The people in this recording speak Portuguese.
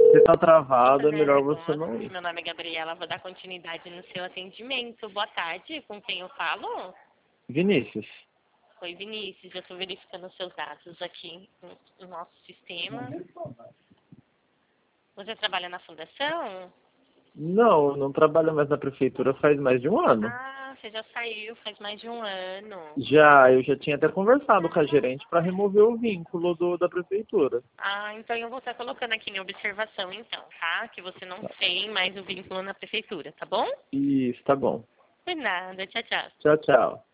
Se tá travado, é Fazer melhor você negócio. não ir. Meu nome é Gabriela, vou dar continuidade no seu atendimento. Boa tarde, com quem eu falo? Vinícius. Oi, Vinícius, eu estou verificando os seus dados aqui no nosso sistema. Você trabalha na fundação? Não, não trabalho mais na prefeitura faz mais de um ano. Ah, você já saiu faz mais de um ano. Eu já tinha até conversado com a gerente para remover o vínculo da prefeitura. Ah, então eu vou estar colocando aqui em observação, então, tá? Que você não tem mais o vínculo na prefeitura, tá bom? Isso, tá bom. Por nada, tchau, tchau. Tchau, tchau.